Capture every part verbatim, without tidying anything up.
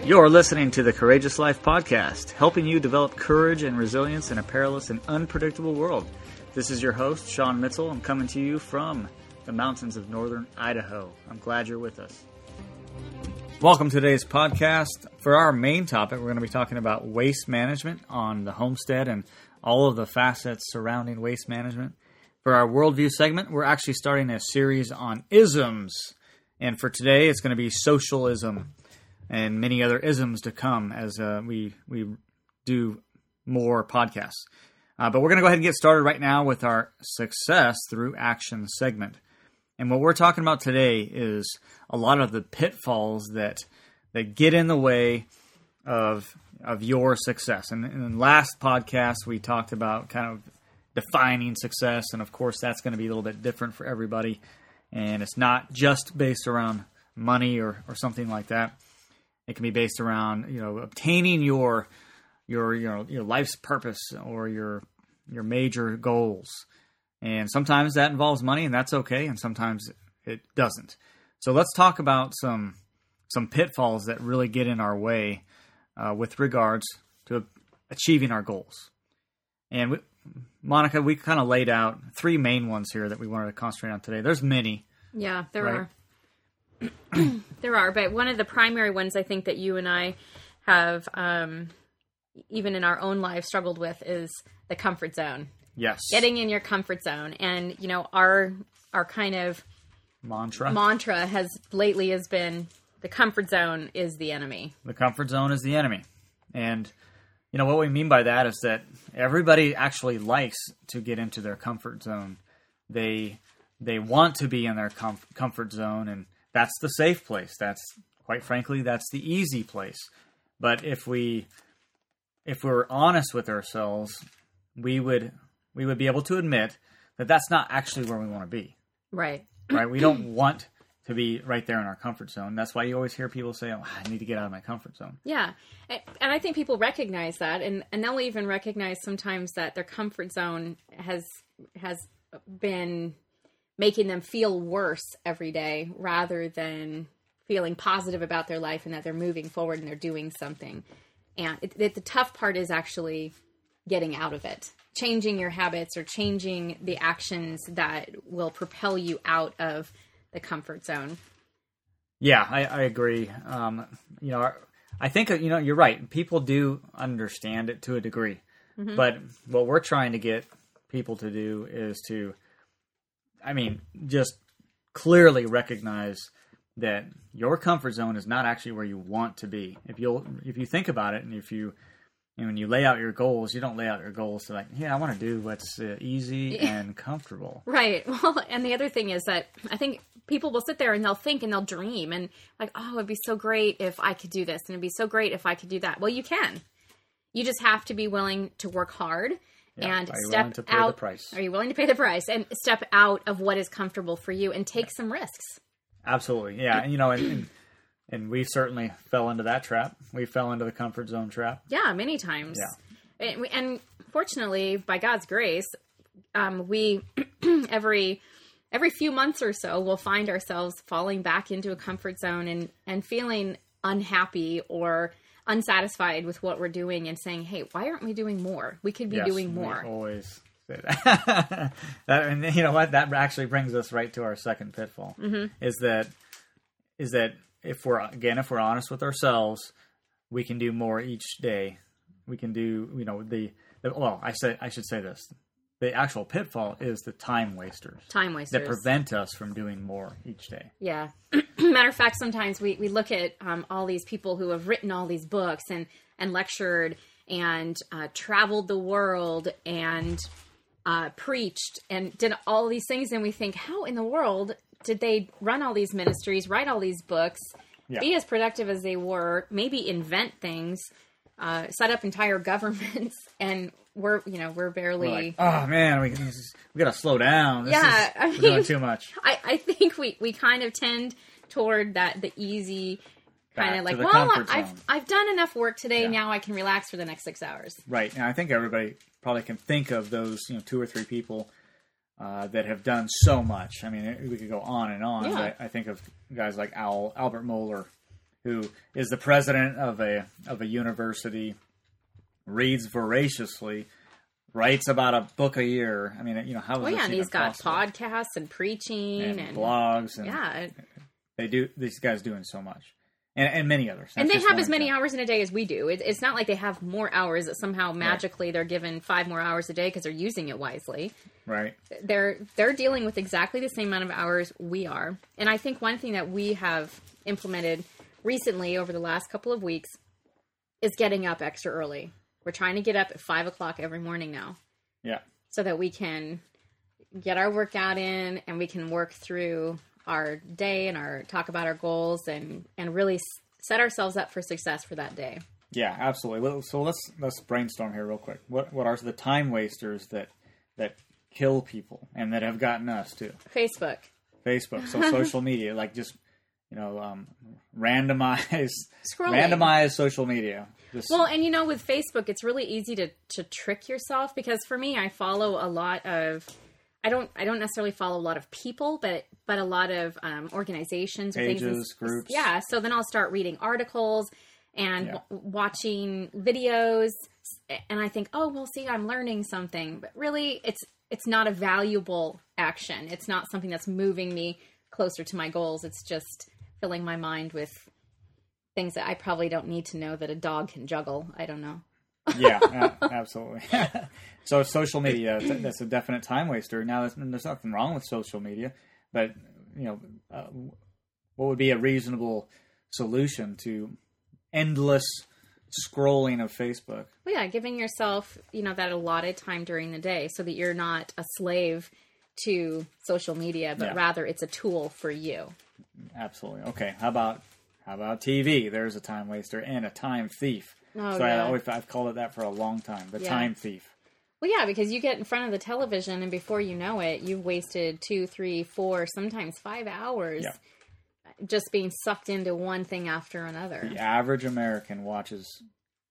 You're listening to the Courageous Life Podcast, helping you develop courage and resilience in a perilous and unpredictable world. This is your host, Sean Mitchell. I'm coming to you from the mountains of northern Idaho. I'm glad you're with us. Welcome to today's podcast. For our main topic, we're going to be talking about waste management on the homestead and all of the facets surrounding waste management. For our worldview segment, we're actually starting a series on isms. And for today, it's going to be socialism and many other isms to come as uh, we we do more podcasts. Uh, but we're going to go ahead and get started right now with our success through action segment. And what we're talking about today is a lot of the pitfalls that that get in the way of of your success. And in the last podcast, we talked about kind of defining success. And of course, that's going to be a little bit different for everybody. And it's not just based around money or, or something like that. It can be based around, you know, obtaining your your you know your life's purpose or your your major goals. And sometimes that involves money, and that's okay, and sometimes it doesn't. So let's talk about some some pitfalls that really get in our way uh, with regards to achieving our goals. And we, Monica, we kind of laid out three main ones here that we wanted to concentrate on today. There's many. Yeah, there right? are. There are, but one of the primary ones I think that you and I have, um, even in our own lives, struggled with is the comfort zone. Yes. Getting in your comfort zone. And, you know, our our kind of mantra mantra has lately has been the comfort zone is the enemy. The comfort zone is the enemy. And, you know, what we mean by that is that everybody actually likes to get into their comfort zone. They they want to be in their com- comfort zone, and that's the safe place. That's, quite frankly, that's the easy place. But if we if we're honest with ourselves, we would we would be able to admit that that's not actually where we want to be. Right. Right? We don't want to be right there in our comfort zone. That's why you always hear people say, oh, I need to get out of my comfort zone. Yeah. And I think people recognize that, and, and they'll even recognize sometimes that their comfort zone has has been making them feel worse every day rather than feeling positive about their life and that they're moving forward and they're doing something. And it, it, the tough part is actually getting out of it, changing your habits or changing the actions that will propel you out of the comfort zone. Yeah, I, I agree. Um, you know, I think, you know, you're right. People do understand it to a degree. Mm-hmm. But what we're trying to get people to do is to, I mean, just clearly recognize that your comfort zone is not actually where you want to be. If you'll, if you think about it, and if you, and when you lay out your goals, you don't lay out your goals to like, yeah, I want to do what's uh, easy and comfortable. Right. Well, and the other thing is that I think people will sit there and they'll think and they'll dream and like, oh, it'd be so great if I could do this, and it'd be so great if I could do that. Well, you can. You just have to be willing to work hard. Yeah. And Are you step willing to pay out. the price? Are you willing to pay the price and step out of what is comfortable for you and take some risks? Absolutely, yeah. And you know, and, and and we certainly fell into that trap. We fell into the comfort zone trap. Yeah, many times. Yeah. And, we, and fortunately, by God's grace, um, we every every few months or so we'll find ourselves falling back into a comfort zone and and feeling unhappy or unsatisfied with what we're doing and saying, hey, why aren't we doing more? We could be yes, doing more. We always say that. that. And you know what? That actually brings us right to our second pitfall. Mm-hmm. Is that is that if we're again if we're honest with ourselves, we can do more each day. We can do you know the, the well I say I should say this. The actual pitfall is the time wasters. Time wasters. That prevent us from doing more each day. Yeah. Matter of fact, sometimes we, we look at um, all these people who have written all these books and, and lectured and uh, traveled the world and uh, preached and did all these things. And we think, how in the world did they run all these ministries, write all these books, yeah. be as productive as they were, maybe invent things, uh, set up entire governments, and we're, you know, we're barely... We're like, oh, man, we, we got to slow down. This yeah, is, I we're mean, doing too much. I, I think we, we kind of tend toward that, the easy kind Back of like, to the well, comfort I've zone. I've done enough work today, Yeah. now I can relax for the next six hours. Right, and I think everybody probably can think of those, you know, two or three people uh, that have done so much. I mean, we could go on and on, Yeah. but I think of guys like Al, Albert Mohler, who is the president of a of a university, reads voraciously, writes about a book a year. I mean, you know, how is well, this yeah, and even he's got possible? podcasts and preaching and, and, blogs, and yeah, they do. These guys doing so much, and, and many others. and That's they just have one as many example. hours in a day as we do. It, it's not like they have more hours that somehow magically they're given five more hours a day because they're using it wisely. Right. They're they're dealing with exactly the same amount of hours we are, and I think one thing that we have implemented recently over the last couple of weeks is getting up extra early. We're trying to get up at five o'clock every morning now. Yeah. So that we can get our workout in and we can work through our day and our talk about our goals and, and really s- set ourselves up for success for that day. Yeah, absolutely. Well, so let's let's brainstorm here real quick. What what are the time wasters that that kill people and that have gotten us too? Facebook. Facebook, so social media, like just you know, um, randomize Scrolling. randomize social media. Just, Well, and you know, with Facebook, it's really easy to, to trick yourself because for me, I follow a lot of, I don't, I don't necessarily follow a lot of people, but, but a lot of um, organizations or Pages, things. and- groups. Yeah. So then I'll start reading articles and Yeah. w- watching videos. And I think, oh, well, see, I'm learning something, but really it's, it's not a valuable action. It's not something that's moving me closer to my goals. It's just filling my mind with things that I probably don't need to know that a dog can juggle. I don't know. yeah, a- absolutely. So social media, th- that's a definite time waster. Now, there's, there's nothing wrong with social media, but you know, uh, what would be a reasonable solution to endless scrolling of Facebook? Well, yeah, giving yourself, you know, that allotted time during the day so that you're not a slave to social media, but Yeah. rather it's a tool for you. Absolutely. Okay. How about how about T V? There's a time waster and a time thief. Oh, so I yeah. always I've called it that for a long time. The Yeah. time thief. Well, yeah, because you get in front of the television and before you know it, you've wasted two, three, four, sometimes five hours Yeah. just being sucked into one thing after another. The average American watches,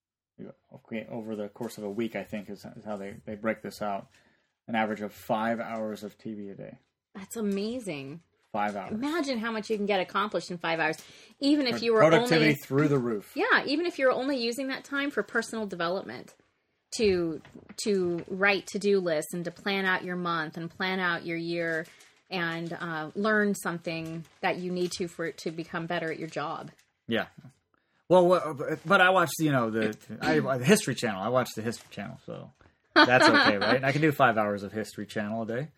okay, over the course of a week, I think is, is how they, they break this out, an average of five hours of T V a day. That's amazing. Five hours. Imagine how much you can get accomplished in five hours, even if you were Productivity only through the roof. yeah, even if you're only using that time for personal development, to to write to-do lists and to plan out your month and plan out your year and uh, learn something that you need to for it to become better at your job. Yeah. Well, what- but I watched, you know, the I, the History Channel. I watched the History Channel, so that's okay, right? I can do five hours of History Channel a day.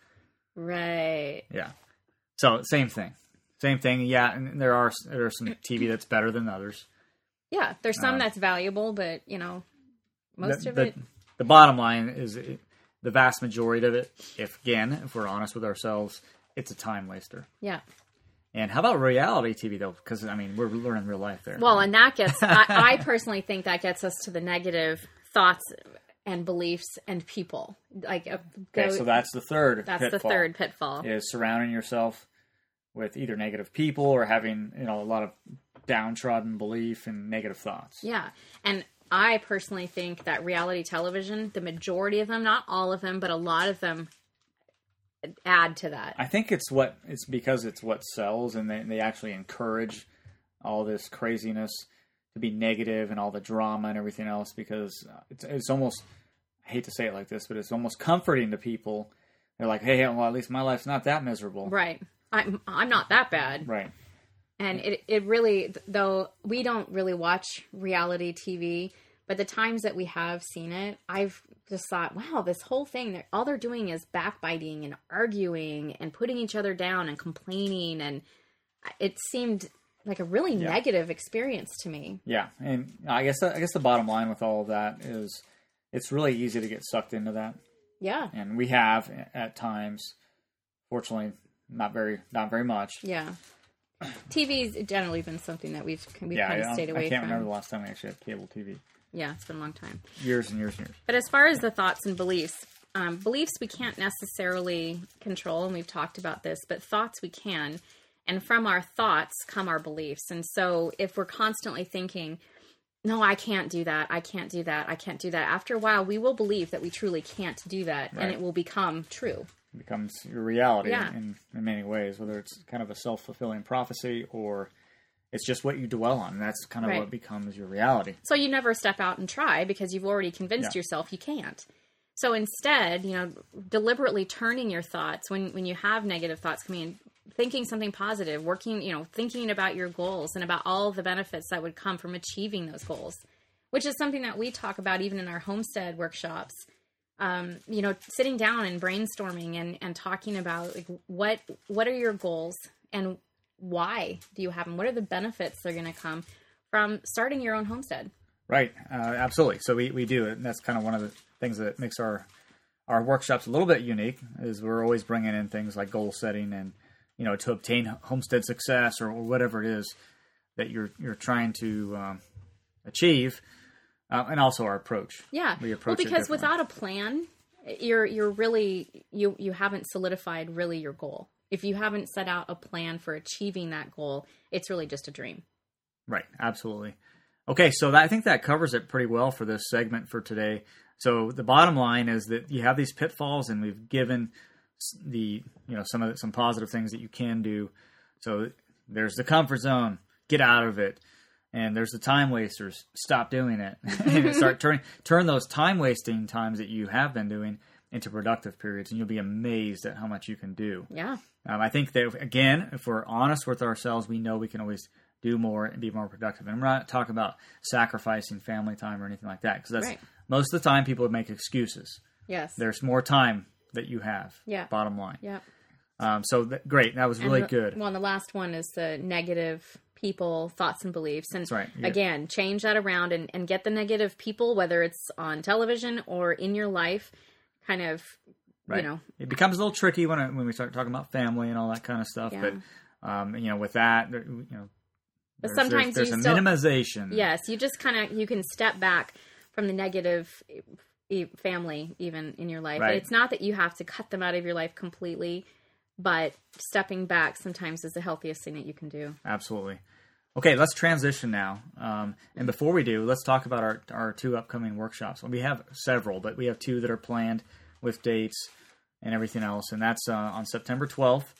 Right. Yeah. So same thing, same thing. Yeah, and there are there are some T V that's better than others. Yeah, there's some Um, that's valuable, but you know, most the, of the, it. the bottom line is it, the vast majority of it, if again, if we're honest with ourselves, it's a time waster. Yeah. And how about reality T V though? Because I mean, we're learning real life there. Well, and that gets. I, I personally think that gets us to the negative thoughts and beliefs and people. Like, uh, go, okay, so that's the third. that's pitfall, the third pitfall. is surrounding yourself with either negative people or having you know a lot of downtrodden belief and negative thoughts. Yeah. And I personally think that reality television, the majority of them, not all of them, but a lot of them add to that. I think it's what it's because it's what sells, and they they actually encourage all this craziness to be negative and all the drama and everything else because it's it's almost I hate to say it like this, but it's almost comforting to people. They're like, hey, well, at least my life's not that miserable. Right. I'm, I'm not that bad. Right. And it, it really, though we don't really watch reality T V, but the times that we have seen it, I've just thought, wow, this whole thing, they're, all they're doing is backbiting and arguing and putting each other down and complaining. And it seemed like a really Yeah. negative experience to me. Yeah, and I guess I guess the bottom line with all of that is it's really easy to get sucked into that, Yeah. and we have at times. Fortunately, not very not very much. Yeah. T V's generally been something that we've, we've yeah, kind I, of stayed I away can't from. remember the last time we actually had cable T V. Yeah, it's been a long time. Years and years and years. But as far as the thoughts and beliefs, um, beliefs we can't necessarily control, and we've talked about this, but thoughts we can. And from our thoughts come our beliefs. And so if we're constantly thinking, no, I can't do that, I can't do that, I can't do that, after a while, we will believe that we truly can't do that, Right. and it will become true. It becomes your reality Yeah. in, in many ways, whether it's kind of a self-fulfilling prophecy or it's just what you dwell on. And that's kind of Right. what becomes your reality. So you never step out and try because you've already convinced Yeah. yourself you can't. So instead, you know, deliberately turning your thoughts when, when you have negative thoughts coming in, thinking something positive, working, you know, thinking about your goals and about all the benefits that would come from achieving those goals, which is something that we talk about even in our homestead workshops. Um, you know, sitting down and brainstorming and, and talking about like what what are your goals and why do you have them? What are the benefits that are going to come from starting your own homestead? Right. Uh, absolutely. So we, we do it. And that's kind of one of the things that makes our, our workshops a little bit unique is we're always bringing in things like goal setting and, you know, to obtain homestead success or, or whatever it is that you're, you're trying to um, achieve. Uh, and also our approach. Yeah. We approach well, because it differently. without a plan, you're, you're really, you, you haven't solidified really your goal. If you haven't set out a plan for achieving that goal, it's really just a dream. Right. Absolutely. Okay. So that, I think that covers it pretty well for this segment for today. So the bottom line is that you have these pitfalls and we've given the, you know, some of the, some positive things that you can do. So there's the comfort zone, get out of it. And there's the time wasters, stop doing it. And start turning, turn those time wasting times that you have been doing into productive periods. And you'll be amazed at how much you can do. Yeah. Um, I think that, again, if we're honest with ourselves, we know we can always do more and be more productive. And we're not talking about sacrificing family time or anything like that. Because that's Right. most of the time people make excuses. Yes. There's more time that you have. Yeah. Bottom line. Yeah. Um, so th- great. That was really and the, good. Well, and the last one is the negative people, thoughts and beliefs. And That's right. Yeah. again, change that around and, and get the negative people, whether it's on television or in your life, kind of, Right. you know. It becomes a little tricky when it, when we start talking about family and all that kind of stuff. Yeah. But, um, you know, with that, there- you know, But there's, sometimes there's, you there's still- a minimization. Yes, you just kind of, you can step back from the negative e- family even in your life. Right. It's not that you have to cut them out of your life completely, but stepping back sometimes is the healthiest thing that you can do. Absolutely. Okay, let's transition now. Um, and before we do, let's talk about our, our two upcoming workshops. Well, we have several, but we have two that are planned with dates and everything else. And that's uh, on September twelfth.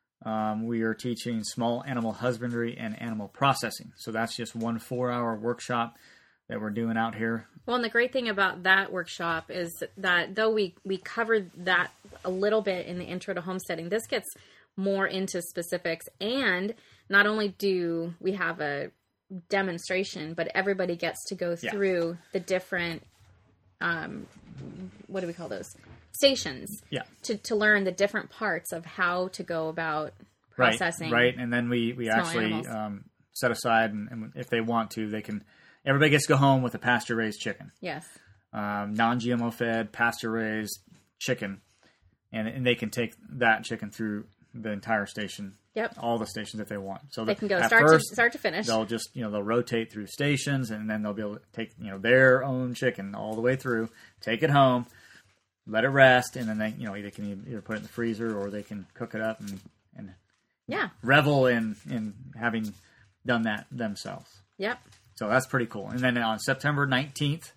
Um, we are teaching small animal husbandry and animal processing. So that's just one four-hour workshop that we're doing out here. Well, and the great thing about that workshop is that though we, we covered that a little bit in the intro to homesteading, this gets more into specifics. And not only do we have a demonstration, but everybody gets to go Yeah. through the different, um, what do we call those? Stations. Yeah. To, to learn the different parts of how to go about processing. Right, right. And then we, we small actually animals. um, set aside, and, and if they want to, they can, everybody gets to go home with a pasture-raised chicken. Yes. Um, non-G M O fed, pasture-raised chicken. And, and they can take that chicken through the entire station. Yep. All the stations if they want. So They the- can go at start first, to start to finish. They'll just, you know, they'll rotate through stations, and then they'll be able to take, you know, their own chicken all the way through, take it home, let it rest, and then they, you know, they can either put it in the freezer or they can cook it up and, and Yeah. revel in, in having done that themselves. Yep. So that's pretty cool. And then on September nineteenth,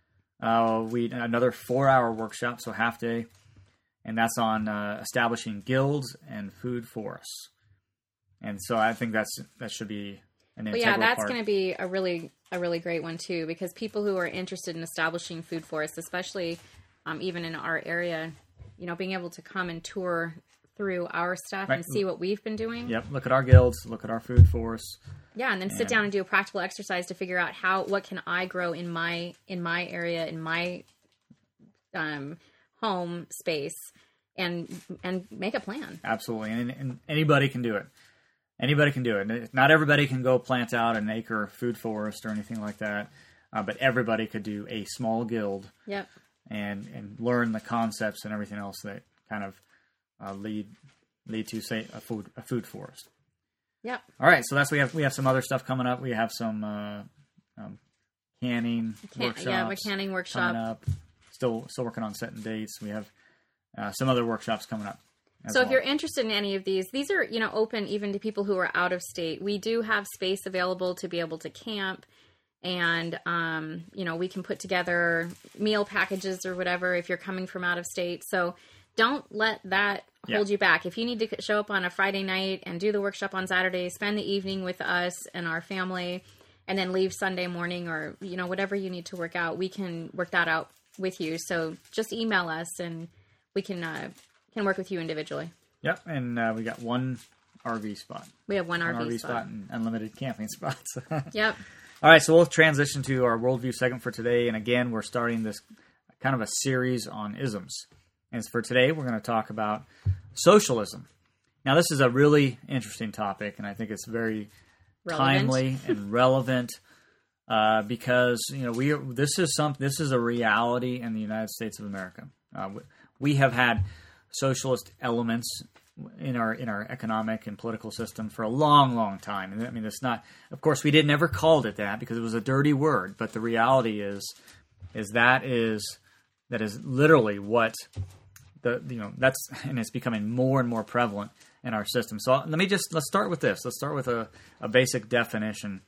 uh, we another four-hour workshop, so half day, and that's on uh, establishing guilds and food forests. And so I think that's that should be an Well, integral yeah, that's part. going to be a really a really great one too, because people who are interested in establishing food forests, especially um, even in our area, you know, being able to come and tour through our stuff Right. and see what we've been doing. Yep, look at our guilds, look at our food forests. Yeah, and then sit And- down and do a practical exercise to figure out how what can I grow in my in my area in my um, home space, and and make a plan. Absolutely, and, and anybody can do it. Anybody can do it. Not everybody can go plant out an acre food forest or anything like that, uh, but everybody could do a small guild Yep. and and learn the concepts and everything else that kind of uh, lead lead to, say, a food a food forest. Yep. All right, so that's we have we have some other stuff coming up. We have some uh, um, canning Can- workshops yeah, a canning workshop. coming up. Still still working on setting dates. We have uh, some other workshops coming up. as So if well. you're interested in any of these, these are, you know, open even to people who are out of state. We do have space available to be able to camp, and, um, you know, we can put together meal packages or whatever if you're coming from out of state. So don't let that hold Yeah. you back. If you need to show up on a Friday night and do the workshop on Saturday, spend the evening with us and our family, and then leave Sunday morning, or, you know, whatever you need to work out, we can work that out with you. So just email us and we can uh, can work with you individually. Yep, and uh, we got one R V spot. We have one, One R V, R V spot. spot and unlimited camping spots. Yep. All right, so we'll transition to our worldview segment for today. And again, we're starting this kind of a series on isms. And for today, we're going to talk about socialism. Now, this is a really interesting topic, and I think it's very Relevant. timely and relevant uh, because you know we this is some this is a reality in the United States of America. Uh, we have had socialist elements in our in our economic and political system for a long, long time. And I mean, it's not. Of course, we did never called it that because it was a dirty word. But the reality is, is that is that is literally what the you know that's and it's becoming more and more prevalent in our system. So let me just let's start with this. Let's start with a, a basic definition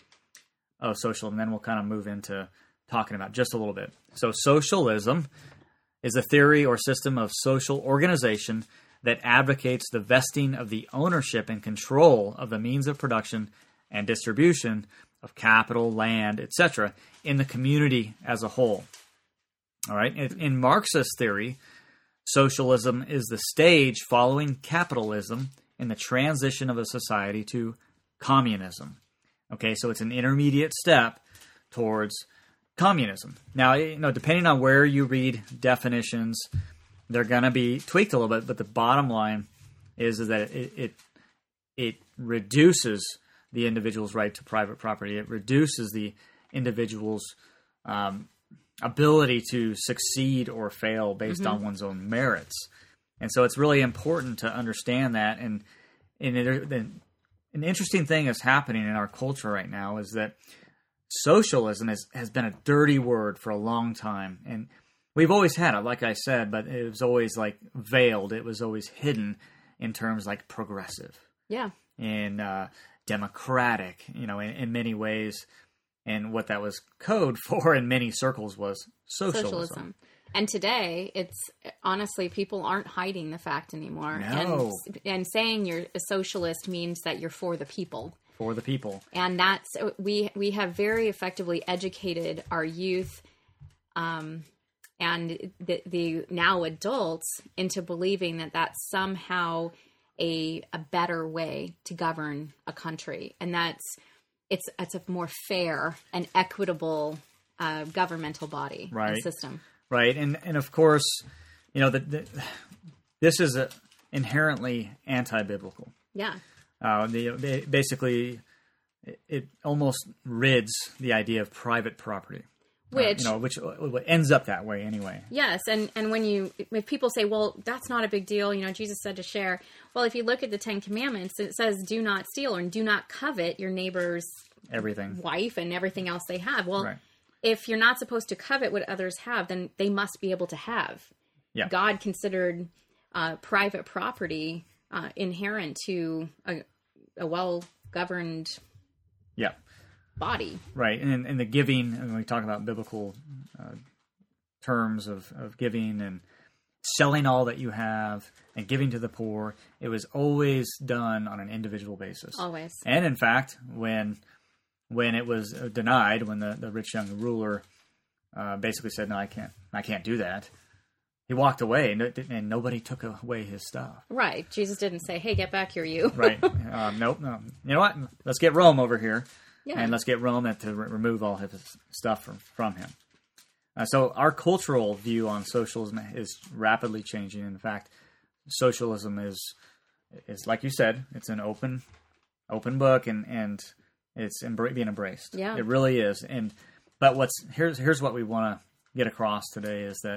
of socialism, and then we'll kind of move into talking about just a little bit. So socialism is a theory or system of social organization that advocates the vesting of the ownership and control of the means of production and distribution of capital, land, et cetera, in the community as a whole. All right. In, in Marxist theory, socialism is the stage following capitalism in the transition of a society to communism. Okay, so it's an intermediate step towards communism. Now, you know, depending on where you read definitions, they're going to be tweaked a little bit, but the bottom line is, is that it, it it reduces the individual's right to private property. It reduces the individual's um, ability to succeed or fail based mm-hmm. on one's own merits. And so it's really important to understand that. And, and it, an interesting thing is happening in our culture right now is that socialism has, has been a dirty word for a long time. And we've always had it, like I said, but it was always like veiled. It was always hidden in terms like progressive. Yeah. And uh, democratic, you know, in, in many ways. And what that was code for in many circles was socialism. socialism. And today, it's honestly, people aren't hiding the fact anymore. No. And, and saying you're a socialist means that you're for the people. For the people. And that's, we, we have very effectively educated our youth um, and the, the now adults into believing that that's somehow a, a better way to govern a country. And that's, it's, it's a more fair and equitable uh, governmental body right. and system. Right, and and of course, you know, the, the, this is a, inherently anti-biblical. Yeah. Uh, the basically, it, it almost rids the idea of private property, which uh, you know, which ends up that way anyway. Yes, and and when you if people say, well, that's not a big deal, you know, Jesus said to share. Well, if you look at the Ten Commandments, it says, do not steal or do not covet your neighbor's everything, wife, and everything else they have. Well. Right. If you're not supposed to covet what others have, then they must be able to have. Yeah. God considered uh, private property uh, inherent to a, a well-governed yeah. body. Right. And, and the giving, and when we talk about biblical uh, terms of, of giving and selling all that you have and giving to the poor, it was always done on an individual basis. Always. And in fact, when... When it was denied, when the, the rich young ruler uh, basically said, "No, I can't, I can't do that," he walked away, and, and nobody took away his stuff. Right? Jesus didn't say, "Hey, get back here, you." Right? Um, nope. No. You know what? Let's get Rome over here, yeah. and let's get Rome to re- remove all his stuff from, from him. Uh, so our cultural view on socialism is rapidly changing. In fact, socialism is is like you said, it's an open open book, and and it's embra- being embraced. Yeah. It really is. And but what's here's here's what we want to get across today is that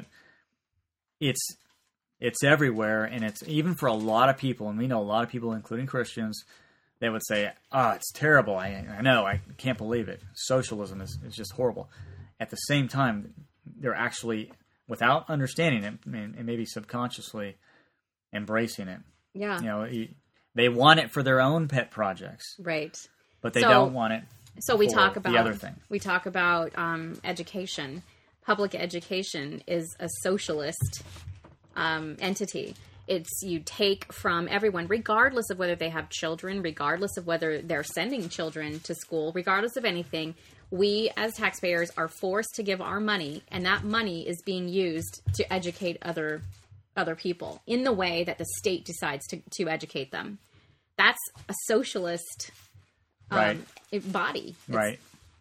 it's it's everywhere, and it's even for a lot of people, and we know a lot of people, including Christians, they would say, "Oh, it's terrible. I I know. I can't believe it. Socialism is, is just horrible." At the same time, they're actually, without understanding it, and, and maybe subconsciously embracing it. Yeah. You know, they want it for their own pet projects. Right. But they so, don't want it. So we for talk about the other thing. We talk about um, education. Public education is a socialist um, entity, It's you take from everyone, regardless of whether they have children, regardless of whether they're sending children to school, regardless of anything. We as taxpayers are forced to give our money, and that money is being used to educate other other people in the way that the state decides to, to educate them. That's a socialist um, right. body. It's, right.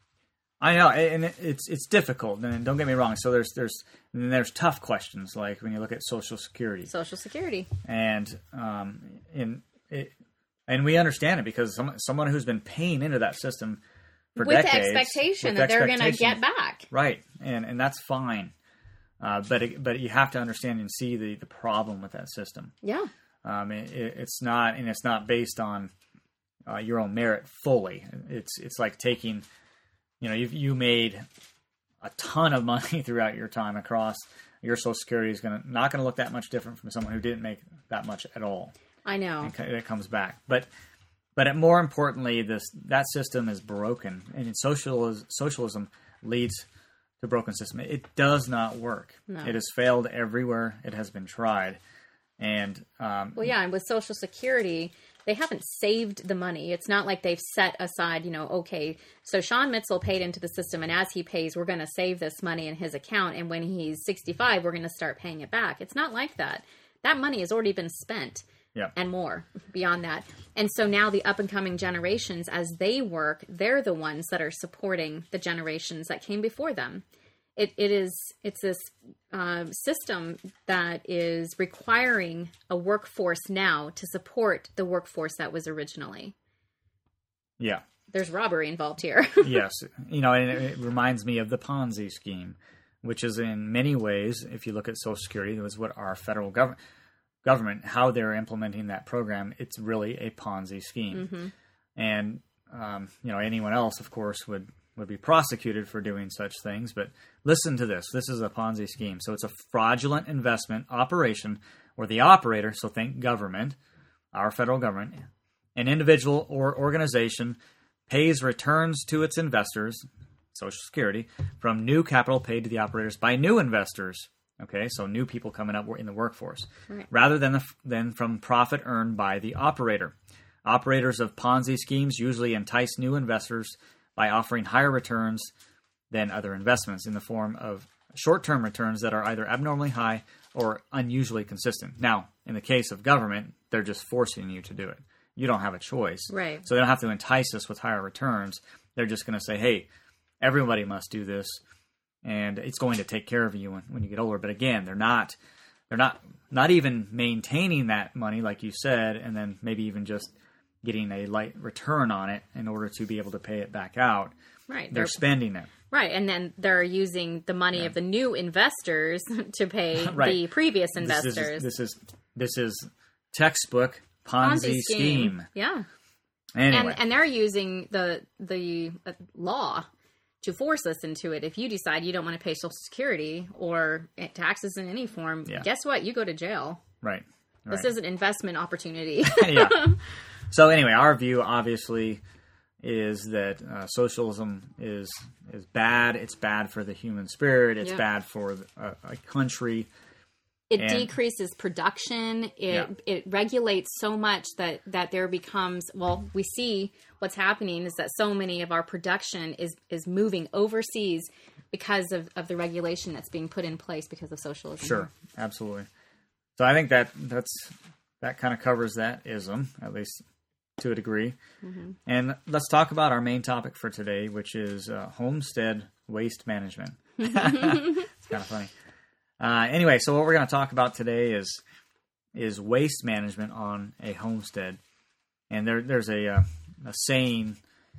I know, and it's it's difficult. And don't get me wrong. So there's there's there's tough questions, like when you look at Social Security. Social Security. And um, in it, and we understand it because some, someone who's been paying into that system for with decades, the expectation with that they're going to expectation, get back, right? And and that's fine. Uh, but it, but you have to understand and see the, the problem with that system. Yeah. Um, it, it's not, and it's not based on uh, your own merit fully. It's it's like taking. You know, you you made a ton of money throughout your time across. Your Social Security is going to not going to look that much different from someone who didn't make that much at all. I know. And it comes back, but but more importantly, this that system is broken, and socialism socialism leads to a broken system. It does not work. No. It has failed everywhere it has been tried, and um, well, yeah, and with Social Security, they haven't saved the money. It's not like they've set aside, you know, okay, so Sean Mitzel paid into the system, and as he pays, we're going to save this money in his account, and when he's sixty-five, we're going to start paying it back. It's not like that. That money has already been spent, yeah. and more beyond that. And so now the up-and-coming generations, as they work, they're the ones that are supporting the generations that came before them. It, it is, it's this uh, system that is requiring a workforce now to support the workforce that was originally. Yeah. There's robbery involved here. Yes. You know, and it reminds me of the Ponzi scheme, which is in many ways, if you look at Social Security, it was what our federal government, government, how they're implementing that program, it's really a Ponzi scheme. Mm-hmm. And, um, you know, anyone else, of course, would would be prosecuted for doing such things. But listen to this. This is a Ponzi scheme. So it's a fraudulent investment operation where the operator, so think government, our federal government, an individual or organization pays returns to its investors, Social Security, from new capital paid to the operators by new investors. Okay, so new people coming up in the workforce, right. rather than, the, than from profit earned by the operator. Operators of Ponzi schemes usually entice new investors by offering higher returns than other investments in the form of short-term returns that are either abnormally high or unusually consistent. Now, in the case of government, they're just forcing you to do it. You don't have a choice. Right. So they don't have to entice us with higher returns. They're just going to say, hey, everybody must do this, and it's going to take care of you when, when you get older. But again, they're not they're not not even maintaining that money, like you said, and then maybe even just getting a light return on it in order to be able to pay it back out. Right. They're, they're spending it. Right. And then they're using the money yeah. of the new investors to pay right. the previous investors. This is this is, this is textbook Ponzi, Ponzi scheme. scheme. Yeah. Anyway. And, and they're using the the uh, law to force us into it. If you decide you don't want to pay Social Security or taxes in any form, yeah. guess what? You go to jail. Right. right. This is an investment opportunity. yeah. So anyway, our view obviously is that uh, socialism is is bad. It's bad for the human spirit. It's yeah. bad for a, a country. It and, decreases production. It yeah. it regulates so much that, that there becomes, well, we see what's happening is that so many of our production is, is moving overseas because of, of the regulation that's being put in place because of socialism. Sure, absolutely. So I think that that's that kind of covers that ism, at least to a degree. Mm-hmm. And let's talk about our main topic for today, which is uh, homestead waste management. It's kind of funny. Uh, anyway, so what we're going to talk about today is is waste management on a homestead. And there there's a uh, a saying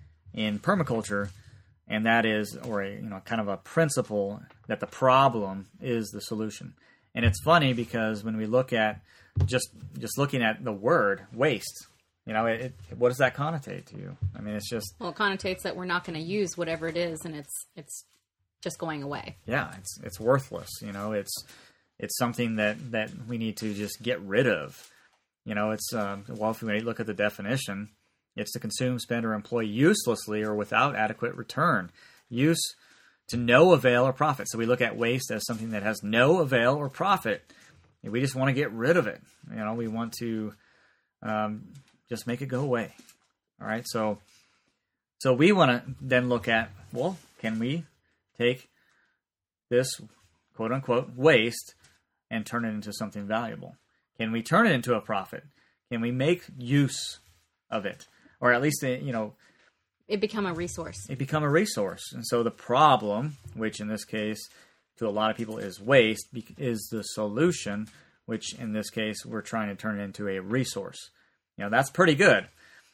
in permaculture, and that is, or a you know kind of a principle that the problem is the solution. And it's funny because when we look at just just looking at the word waste, you know, it, it, what does that connotate to you? I mean, it's just well, it connotates that we're not going to use whatever it is, and it's it's just going away. Yeah, it's it's worthless. You know, it's it's something that, that we need to just get rid of. You know, it's um, well, if we look at the definition, it's to consume, spend, or employ uselessly or without adequate return. Use to no avail or profit. So we look at waste as something that has no avail or profit. We just want to get rid of it. You know, we want to um, just make it go away. All right, so so we want to then look at, well, can we take this quote unquote waste and turn it into something valuable? Can we turn it into a profit? Can we make use of it, or at least you know, it become a resource? It become a resource, and so the problem, which in this case to a lot of people is waste, is the solution, which in this case we're trying to turn it into a resource. You know, that's pretty good.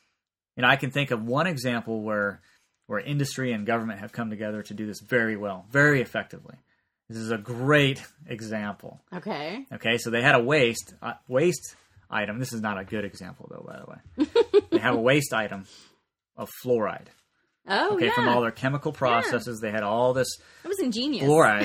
And I can think of one example where where industry and government have come together to do this very well, very effectively. This is a great example. Okay. Okay, so they had a waste uh, waste item. This is not a good example, though, by the way. They have a waste item of fluoride. Oh, okay, yeah. from all their chemical processes, yeah. They had all this That was ingenious. fluoride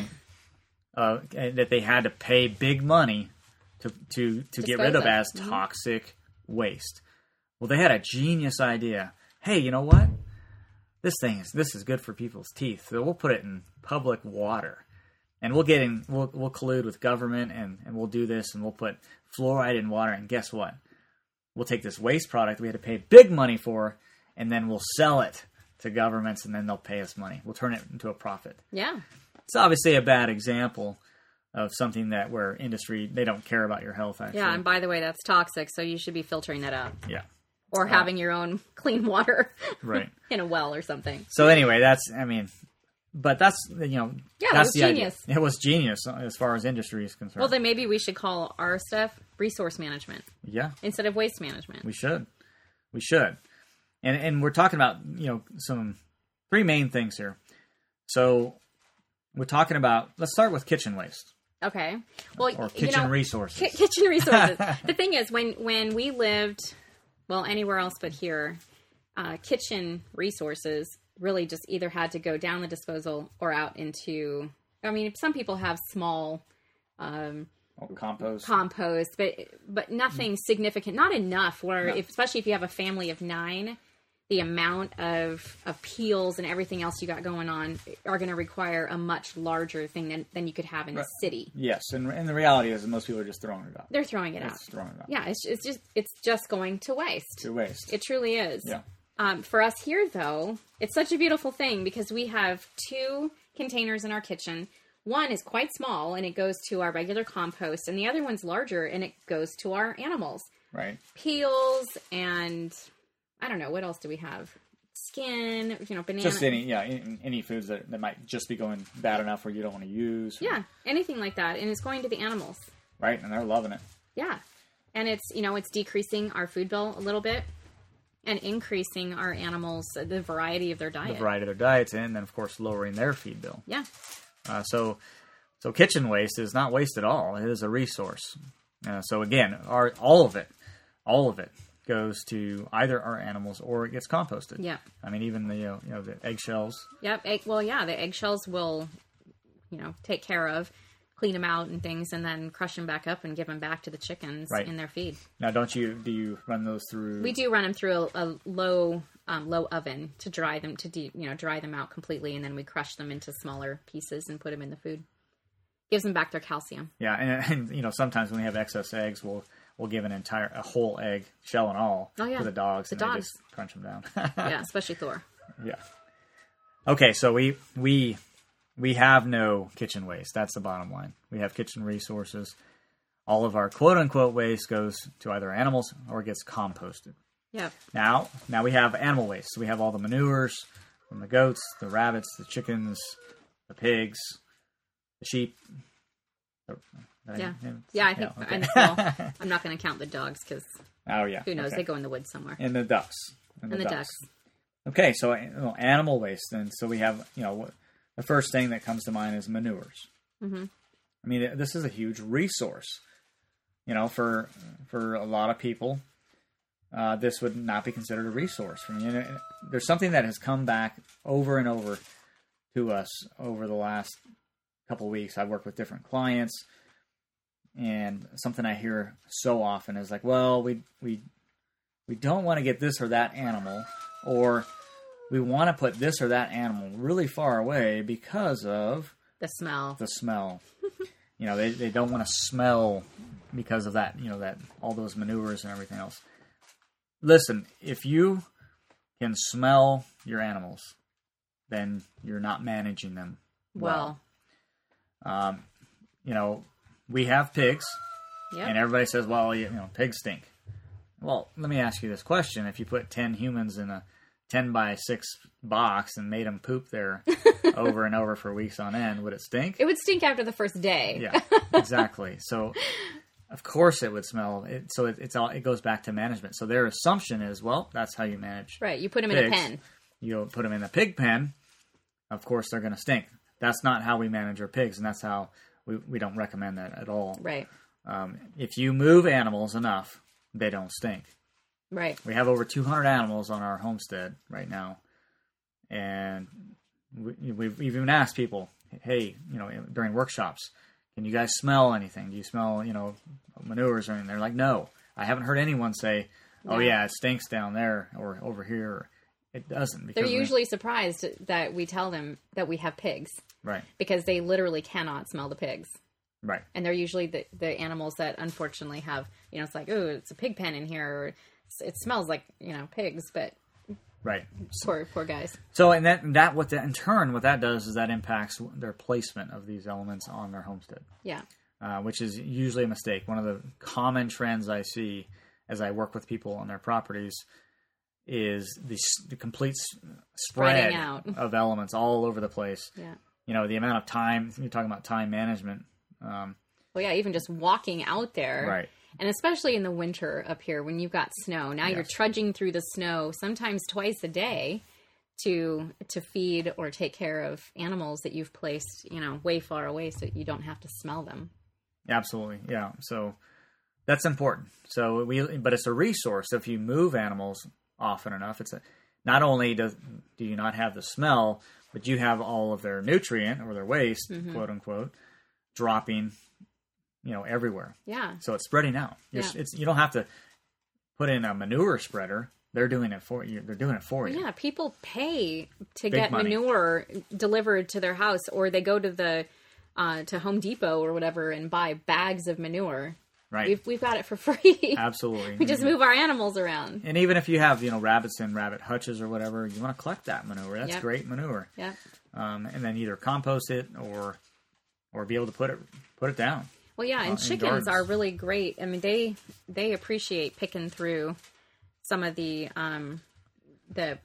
uh, that they had to pay big money to to, to get rid of, of. as mm-hmm. toxic waste. Well, they had a genius idea. Hey, you know what? This thing is this is good for people's teeth. So we'll put it in public water, and we'll get in. We'll we'll collude with government, and, and we'll do this, and we'll put fluoride in water. And guess what? We'll take this waste product we had to pay big money for, and then we'll sell it to governments, and then they'll pay us money. We'll turn it into a profit. Yeah, it's obviously a bad example of something that where industry they don't care about your health. Actually, yeah. And by the way, that's toxic, so you should be filtering that out. Yeah. Or having your own clean water, right, in a well or something. So anyway, that's I mean, but that's you know, yeah, that's it was the genius. Idea. It was genius as far as industry is concerned. Well, then maybe we should call our stuff resource management. Yeah, instead of waste management. We should, we should, and and we're talking about you know some three main things here. So we're talking about let's start with kitchen waste. Okay, well, or kitchen you know, resources. Ki- kitchen resources. The thing is, when when we lived. Well, anywhere else but here, uh, kitchen resources really just either had to go down the disposal or out into, I mean, some people have small um, oh, compost, compost, but but nothing mm. significant, not enough where, no. if, especially if you have a family of nine, the amount of, of peels and everything else you got going on are going to require a much larger thing than, than you could have in right. a city. Yes, and, and the reality is that most people are just throwing it out. They're throwing it it's out. Throwing it out. Yeah, it's, it's just it's just going to waste. To waste. It truly is. Yeah. Um, for us here, though, it's such a beautiful thing because we have two containers in our kitchen. One is quite small, and it goes to our regular compost, and the other one's larger, and it goes to our animals. Right. Peels and I don't know, what else do we have? Skin, you know, banana. Just any, yeah, any, any foods that, that might just be going bad enough where you don't want to use. Yeah, anything like that. And it's going to the animals. Right, and they're loving it. Yeah. And it's, you know, it's decreasing our food bill a little bit and increasing our animals, the variety of their diet. The variety of their diets, and then, of course, lowering their feed bill. Yeah. Uh, so, so kitchen waste is not waste at all. It is a resource. Uh, so, again, our all of it, all of it, goes to either our animals or it gets composted. Yeah. I mean, even the you know, you know the eggshells. Yep. Egg, well, yeah, the eggshells will, you know, take care of, clean them out and things, and then crush them back up and give them back to the chickens right. in their feed. Now, don't you do you run those through? We do run them through a, a low um, low oven to dry them to de- you know dry them out completely, and then we crush them into smaller pieces and put them in the food. Gives them back their calcium. Yeah, and, and you know sometimes when we have excess eggs, we'll we'll give an entire a whole egg, shell and all, oh, yeah. to the dogs, the and dogs. they just crunch them down. Yeah, especially Thor. Yeah. Okay, so we we we have no kitchen waste. That's the bottom line. We have kitchen resources. All of our quote unquote waste goes to either animals or gets composted. Yeah. Now, now we have animal waste. So we have all the manures from the goats, the rabbits, the chickens, the pigs, the sheep. Yeah, I, yeah. I think yeah, okay. well, I'm not going to count the dogs because oh yeah, who knows? Okay. They go in the woods somewhere. And the ducks. And, and the, the ducks. ducks. Okay, so you know, animal waste, and so we have you know the first thing that comes to mind is manures. Mm-hmm. I mean, this is a huge resource. You know, for for a lot of people, uh, this would not be considered a resource. I mean, there's something that has come back over and over to us over the last couple of weeks. I've worked with different clients, and something I hear so often is like, "Well, we we we don't want to get this or that animal, or we want to put this or that animal really far away because of the smell." The smell. You know, they, they don't want to smell because of that, you know, that all those manures and everything else. Listen, if you can smell your animals, then you're not managing them well. well. Um, you know, we have pigs, yep. and everybody says, well, you know, pigs stink. Well, let me ask you this question. If you put ten humans in a ten by six box and made them poop there over and over for weeks on end, would it stink? It would stink after the first day. Yeah, exactly. So, of course it would smell. It, so it, it's all, it goes back to management. So their assumption is, well, that's how you manage Right, you put them pigs. in a pen. You put them in the pig pen, of course they're going to stink. That's not how we manage our pigs, and that's how we, we don't recommend that at all. Right. Um, if you move animals enough, they don't stink. Right. We have over two hundred animals on our homestead right now. And we, we've even asked people, hey, you know, during workshops, can you guys smell anything? Do you smell, you know, manures or anything? They're like, no. I haven't heard anyone say, oh, yeah, yeah it stinks down there or over here. It doesn't. They're usually surprised that we tell them that we have pigs. Right. Because they literally cannot smell the pigs. Right. And they're usually the, the animals that unfortunately have, you know, it's like, oh, it's a pig pen in here, or it smells like, you know, pigs, but right, poor poor guys. So, and that that what that, in turn, what that does is that impacts their placement of these elements on their homestead. Yeah, uh, which is usually a mistake. One of the common trends I see as I work with people on their properties is the the complete spread out. of elements all over the place. Yeah, you know, the amount of time you're talking about time management. Um, well, yeah, even just walking out there, right. And especially in the winter up here when you've got snow. Now yes. You're trudging through the snow sometimes twice a day to to feed or take care of animals that you've placed, you know, way far away so you don't have to smell them. Absolutely, yeah. So that's important. So we, but it's a resource. If you move animals often enough, it's a, not only does do you not have the smell, but you have all of their nutrient or their waste, mm-hmm. quote unquote, dropping, you know, everywhere. Yeah. So it's spreading out. Yeah. It's, it's you don't have to put in a manure spreader. They're doing it for you. They're doing it for you. Yeah, people pay to Big get money. manure delivered to their house, or they go to the uh, to Home Depot or whatever and buy bags of manure. Right. We've we've got it for free. Absolutely. We just move our animals around. And even if you have, you know, rabbits in rabbit hutches or whatever, you want to collect that manure. That's yep. great manure. Yeah. Um, and then either compost it or or be able to put it put it down. Well, yeah, and uh, chickens are really great. I mean, they they appreciate picking through some of the um, the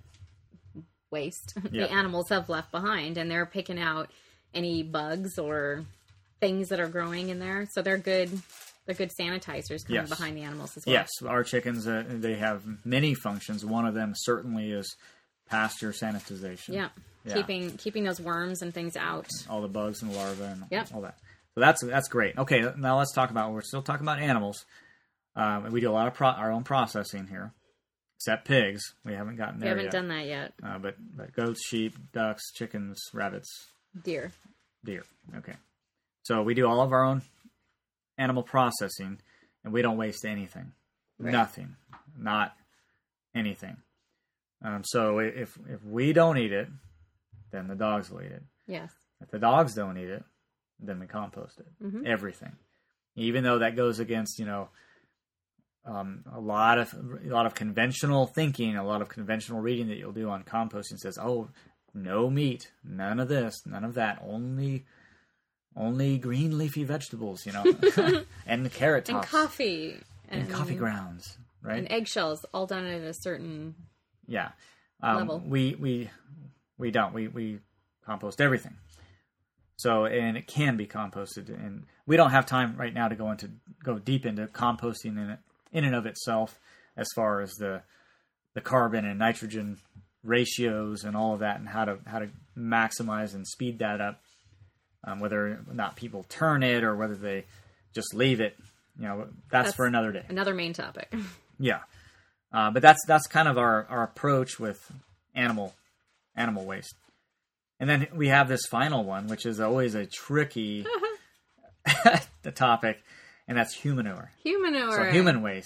waste Yep. the animals have left behind, and they're picking out any bugs or things that are growing in there. So they're good. They're good sanitizers coming yes. behind the animals as well. Yes, our chickens, uh, they have many functions. One of them certainly is pasture sanitization. Yeah. yeah, keeping keeping those worms and things out. All the bugs and larvae and yep. all that. So that's that's great. Okay, now let's talk about, we're still talking about animals. Um, we do a lot of pro- our own processing here, except pigs. We haven't gotten there yet. We haven't yet. done that yet. Uh, but, but goats, sheep, ducks, chickens, rabbits. Deer. Deer, okay. So we do all of our own animal processing, and we don't waste anything. Right. Nothing. Not anything. Um, so if if we don't eat it, then the dogs will eat it. Yes. If the dogs don't eat it, then we compost it. Mm-hmm. Everything. Even though that goes against, you know, um, a lot of a lot of conventional thinking, a lot of conventional reading that you'll do on composting says, oh, no meat, none of this, none of that, only only green leafy vegetables, you know, and the carrot tops. And coffee. And, and coffee grounds, right? And eggshells, all done at a certain yeah. Um, level. We, we, we don't. We, we compost everything. So, and it can be composted. And we don't have time right now to go into go deep into composting in, it, in and of itself as far as the the carbon and nitrogen ratios and all of that and how to how to maximize and speed that up. Um, whether or not people turn it or whether they just leave it, you know, that's, that's for another day. Another main topic. Yeah, uh, but that's that's kind of our, our approach with animal animal waste. And then we have this final one, which is always a tricky the topic, and that's humanure. Humanure. So human waste.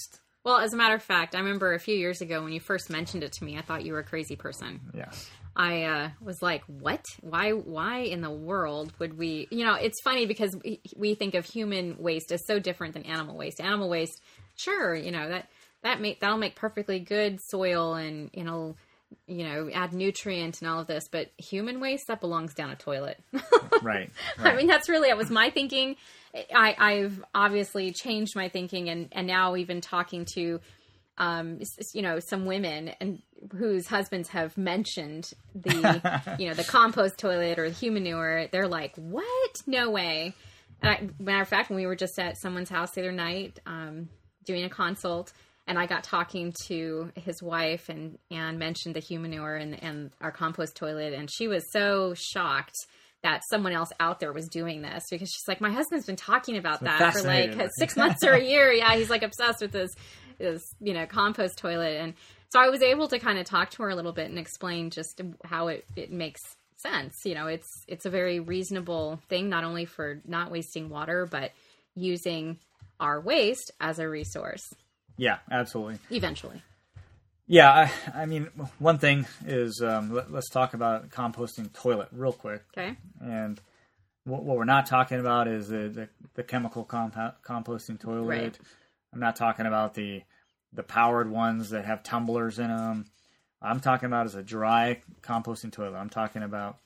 Well, as a matter of fact, I remember a few years ago when you first mentioned it to me, I thought you were a crazy person. Yeah. I uh, was like, what? Why Why in the world would we... You know, it's funny because we, we think of human waste as so different than animal waste. Animal waste, sure, you know, that, that make, that'll make perfectly good soil and, you know, you know, add nutrient and all of this. But human waste, that belongs down a toilet. Right, right. I mean, that's really, that was my thinking. I, I've obviously changed my thinking and, and now even talking to... Um, you know, some women and whose husbands have mentioned the, you know, the compost toilet or the human manure. They're like, what? No way. And I, matter of fact, when we were just at someone's house the other night, um, doing a consult, and I got talking to his wife and, and mentioned the human manure and, and our compost toilet. And she was so shocked that someone else out there was doing this because she's like, my husband's been talking about so that for like six months or a year. Yeah. He's like obsessed with this. This, you know, compost toilet. And so I was able to kind of talk to her a little bit and explain just how it, it makes sense. You know, it's, it's a very reasonable thing, not only for not wasting water, but using our waste as a resource. Yeah, absolutely. Eventually. Yeah. I, I mean, one thing is, um, let, let's talk about composting toilet real quick. Okay. And what, what we're not talking about is the, the, the chemical compo- composting toilet. Right. I'm not talking about the the powered ones that have tumblers in them. I'm talking about as a dry composting toilet. I'm talking about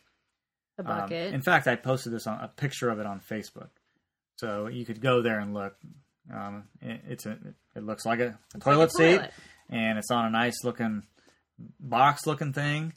a bucket. Um, in fact, I posted this on a picture of it on Facebook, so you could go there and look. Um, it, it's a it looks like a, a toilet like a seat, toilet. And it's on a nice looking box looking thing.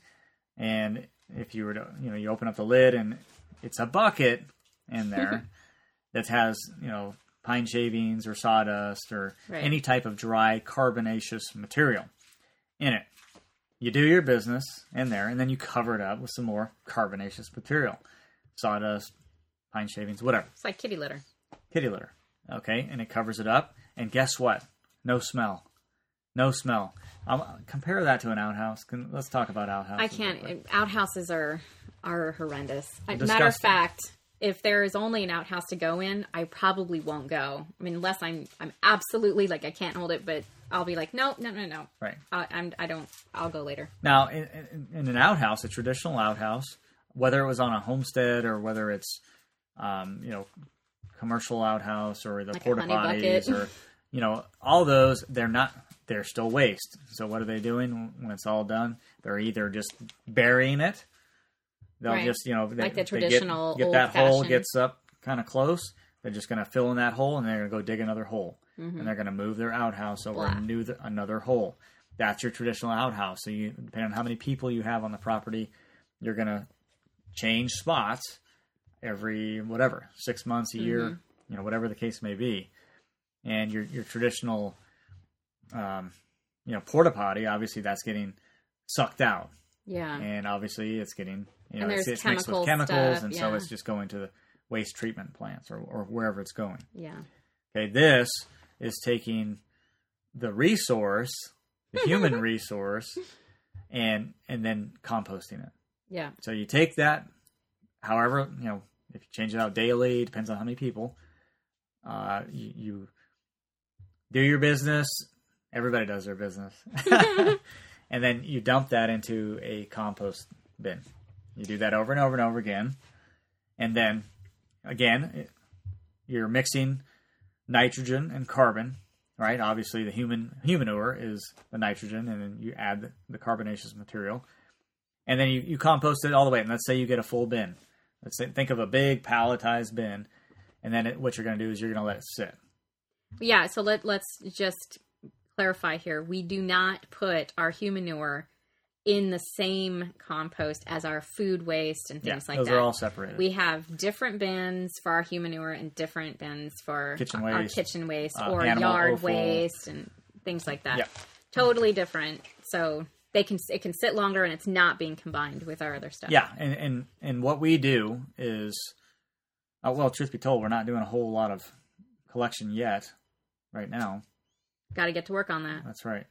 And if you were to you know you open up the lid and it's a bucket in there that has you know. pine shavings or sawdust or right. any type of dry carbonaceous material in it. You do your business in there, and then you cover it up with some more carbonaceous material. Sawdust, pine shavings, whatever. It's like kitty litter. Kitty litter. Okay, and it covers it up, and guess what? No smell. No smell. Um, compare that to an outhouse. Can, let's talk about outhouses. I can't. Outhouses are, are horrendous. Disgusting. Matter of fact... If there is only an outhouse to go in, I probably won't go. I mean, unless I'm, I'm absolutely like I can't hold it, but I'll be like, no, no, no, no. Right. I, I'm, I don't. I'll go later. Now, in, in, in an outhouse, a traditional outhouse, whether it was on a homestead or whether it's, um, you know, commercial outhouse or the like porta potties or, you know, all those, they're not. They're still waste. So what are they doing when it's all done? They're either just burying it. They'll right. just, you know, they, like the traditional they get, get that hole fashioned. gets up kind of close. They're just going to fill in that hole and they're going to go dig another hole. Mm-hmm. And they're going to move their outhouse over Blah. and do the, another hole. That's your traditional outhouse. So you, depending on how many people you have on the property, you're going to change spots every, whatever, six months, a year, mm-hmm. you know, whatever the case may be. And your, your traditional, um, you know, porta potty, obviously that's getting sucked out. Yeah. And obviously it's getting, you know, and it's, there's it's mixed with chemical chemicals, stuff, and yeah. so it's just going to the waste treatment plants or, or wherever it's going. Yeah. Okay, this is taking the resource, the human resource, and and then composting it. Yeah. So you take that, however, you know, if you change it out daily, depends on how many people, uh, you, you do your business. Everybody does their business. And then you dump that into a compost bin. You do that over and over and over again. And then, again, you're mixing nitrogen and carbon, right? Obviously, the human human manure is the nitrogen, and then you add the, the carbonaceous material. And then you, you compost it all the way. And let's say you get a full bin. Let's say, think of a big palletized bin. And then it, what you're going to do is you're going to let it sit. Yeah, so let, let's just clarify here. We do not put our human manure in the same compost as our food waste and things yeah, like those that. Those are all separated. We have different bins for our human manure and different bins for kitchen our, waste, our kitchen waste uh, or yard offal. waste and things like that. Yeah. Totally different. So they can it can sit longer and it's not being combined with our other stuff. Yeah, and and, and what we do is, uh, well, truth be told, we're not doing a whole lot of collection yet, right now. Got to get to work on that. That's right.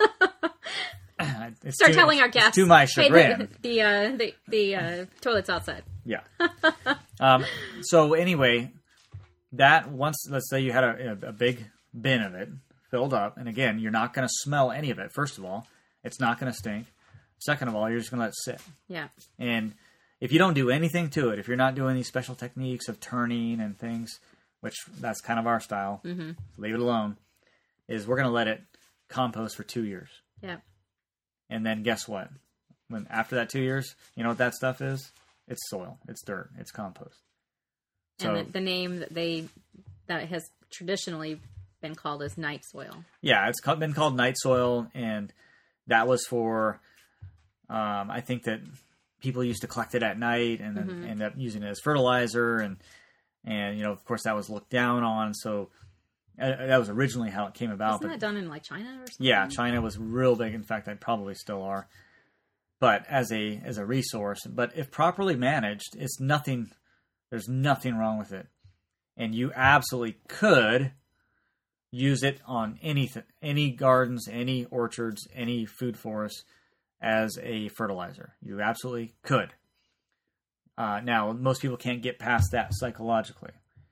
It's Start to, telling our guests. To my chagrin. Hey, the the, uh, the, the uh, toilet's outside. Yeah. um, so anyway, that once, let's say you had a, a big bin of it filled up. And again, you're not going to smell any of it. First of all, it's not going to stink. Second of all, you're just going to let it sit. Yeah. And if you don't do anything to it, if you're not doing these special techniques of turning and things, which that's kind of our style, mm-hmm. leave it alone, is we're going to let it compost for two years. Yeah. And then guess what? When after that two years, you know what that stuff is? It's soil. It's dirt. It's compost. So, and the, the name that they that it has traditionally been called is night soil. Yeah, it's been called night soil, and that was for, um, I think that people used to collect it at night and then mm-hmm. end up using it as fertilizer, and and you know, of course, that was looked down on. So uh, that was originally how it came about. Isn't but, that done in like China or something? Yeah, China was real big. In fact, they probably still are. But as a as a resource, but if properly managed, it's nothing. There's nothing wrong with it, and you absolutely could use it on anything, any gardens, any orchards, any food forests as a fertilizer. You absolutely could. Uh, now, most people can't get past that psychologically,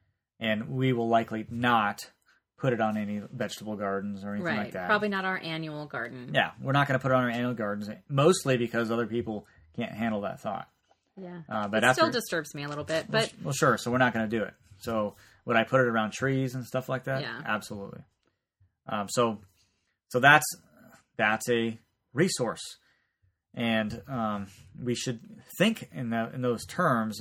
and we will likely not put it on any vegetable gardens or anything right. like that. Probably not our annual garden. Yeah, we're not going to put it on our annual gardens, mostly because other people can't handle that thought. Yeah, uh, but it after, still disturbs me a little bit. But well, well, sure. So we're not going to do it. So would I put it around trees and stuff like that? Yeah, absolutely. Um, so, so that's that's a resource, and um, we should think in that in those terms.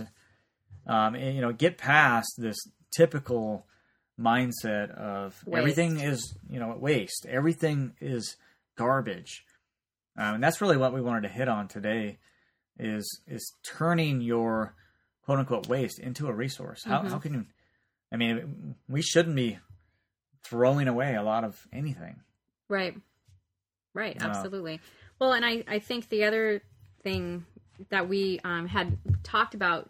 Um, and, you know, get past this typical mindset of waste. Everything is you know waste. Everything is garbage, um, and that's really what we wanted to hit on today. Is is turning your quote unquote waste into a resource? How mm-hmm. how can you? I mean, we shouldn't be throwing away a lot of anything. Right, right, No. absolutely. Well, and I I think the other thing that we um, had talked about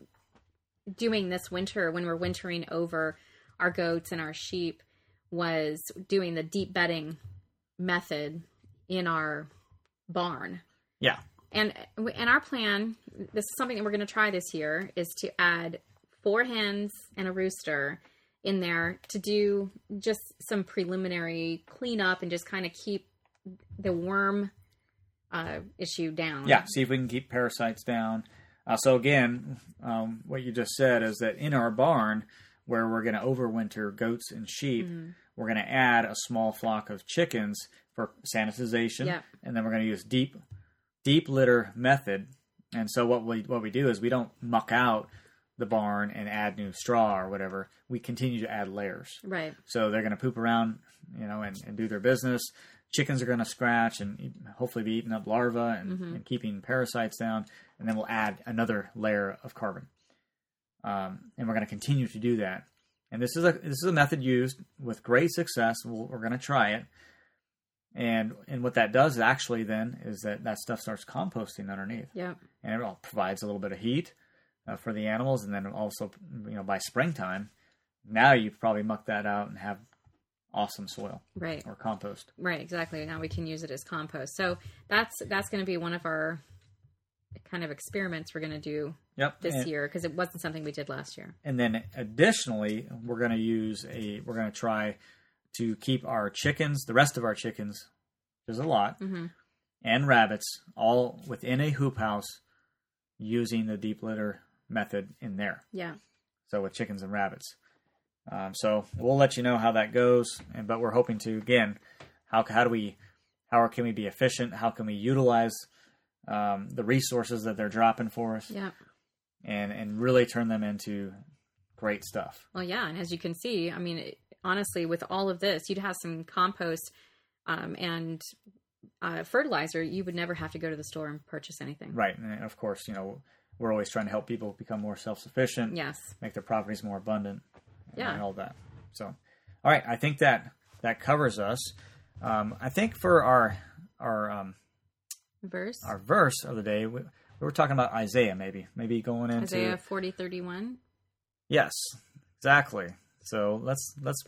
doing this winter when we're wintering over our goats and our sheep was doing the deep bedding method in our barn. Yeah. And and our plan, this is something that we're going to try this year, is to add four hens and a rooster in there to do just some preliminary cleanup and just kind of keep the worm uh, issue down. Yeah, see if we can keep parasites down. Uh, so again, um, what you just said is that in our barn, where we're going to overwinter goats and sheep, mm-hmm. we're going to add a small flock of chickens for sanitization, yeah. and then we're going to use deep deep litter method. And so what we what we do is we don't muck out the barn and add new straw or whatever. We continue to add layers. Right. So they're going to poop around, you know, and, and do their business. Chickens are going to scratch and hopefully be eating up larvae and, mm-hmm. and keeping parasites down. And then we'll add another layer of carbon. Um, and we're going to continue to do that. And this is a this is a method used with great success. We'll, we're going to try it. And and what that does actually then is that that stuff starts composting underneath. Yeah. And it all provides a little bit of heat uh, for the animals. And then also, you know, by springtime, now you've probably mucked that out and have awesome soil. Right. Or compost. Right, exactly. Now we can use it as compost. So that's that's going to be one of our kind of experiments we're going to do yep. this and, year, because it wasn't something we did last year. And then additionally, we're going to use a, we're going to try to keep our chickens, the rest of our chickens, there's a lot, mm-hmm. and rabbits all within a hoop house using the deep litter method in there. Yeah. So with chickens and rabbits. Um, so we'll let you know how that goes, and but we're hoping to, again, how how do we, how can we be efficient? How can we utilize um, the resources that they're dropping for us? Yeah. And and really turn them into great stuff. Well, yeah, and as you can see, I mean, it, honestly, with all of this, you'd have some compost um, and uh, fertilizer. You would never have to go to the store and purchase anything. Right, and of course, you know, we're always trying to help people become more self-sufficient. Yes. Make their properties more abundant. Yeah. And all that. So, all right, I think that that covers us. Um, I think for our our um, verse our verse of the day, we, we were talking about Isaiah, maybe maybe going into Isaiah forty thirty-one. Yes, exactly. So let's let's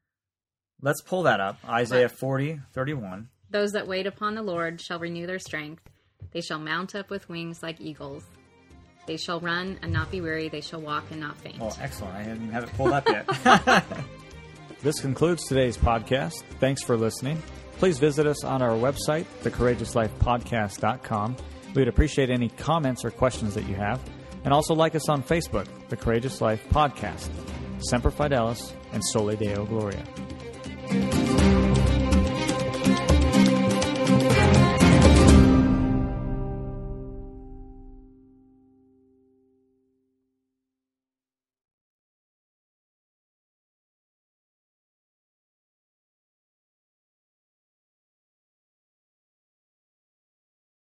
let's pull that up. Isaiah forty thirty-one. Those that wait upon the Lord shall renew their strength. They shall mount up with wings like eagles. They shall run and not be weary. They shall walk and not faint. Well, excellent. I didn't have it pulled up yet. This concludes today's podcast. Thanks for listening. Please visit us on our website, the courageous life podcast dot com. We'd appreciate any comments or questions that you have. And also like us on Facebook, The Courageous Life Podcast. Semper Fidelis and Soli Deo Gloria.